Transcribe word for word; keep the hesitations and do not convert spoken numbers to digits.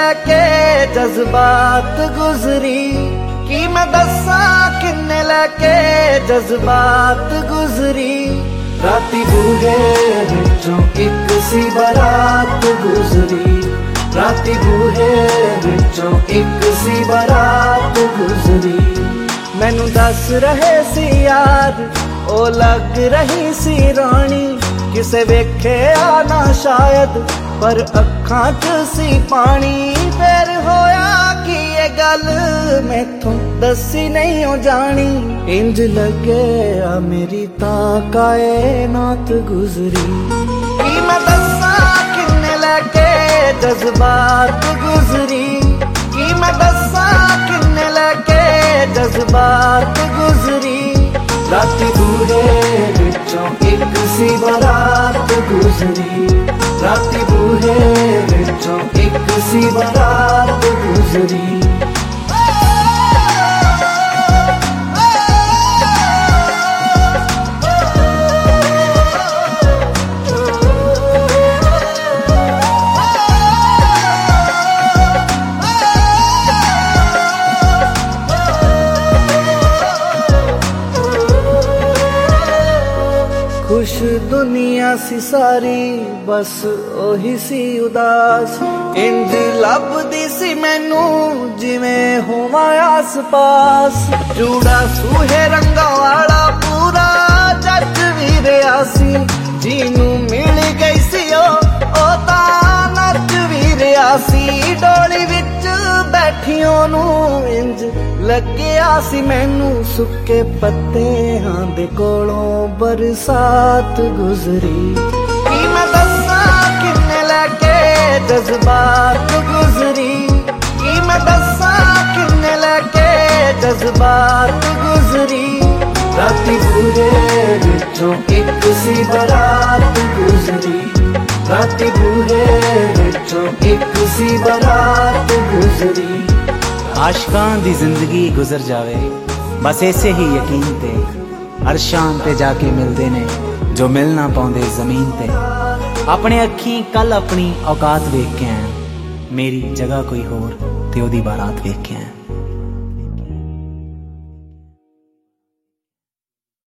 लैके जज्बात गुजरी, की मैं दसा किन्ने लैके जज्बात गुजरी। राती बूहे विचों एक सी बारात गुजरी, राती बूहे विचों एक सी बारात गुजरी। मैनू दस रहे सी यार ओ लग रही सी रानी, किसे वेखे आना शायद पर अखां च सी पानी। फिर होया कि ये गल मैथों दसी नहीं हो जानी, इंज लगे आ मेरी तां कायनात गुजरी। की मैं दसा किन्ने लैके जज्बात गुजरी, की मैं दसा किन्ने लैके जज्बात गुजरी। राती बूहे विचों एक सी बारात गुजरी, राती बूहे विचों एक सी बारात गुजरी। खुश दुनिया सी सारी बस ओही सी उदास, इंज लभदी सी मैनू जिवें होवां आस पास। जूड़ा सूहे रंगा वाला पूरा जज भी रहा सी, जीनू मिल गई सी ओ ओ तां नच भी रहा सी। डोली विच बैठियों नू इंज लग्या सी मैनू सुक्के पत्तेहां दे कोलों बरसात गुजरी। की मैं दसा किन्ने लैके जज्बात गुजरी, की मैं दसा किन्ने लैके जज्बात गुजरी। राती बूहे विचों एक सी बारात गुजरी, राती बूहे विचों एक सी बारात गुजरी। आशकां दी जिंदगी गुजर जावे बस ऐसे ही यकीन ते, अरशां ते जाके मिलदे ने जो मिल ना पाउंदे जमीन ते। अपने अखीं कल अपनी औकात वेख के आया, मेरी जगह कोई होर ते ओदी बारात वेख के आया।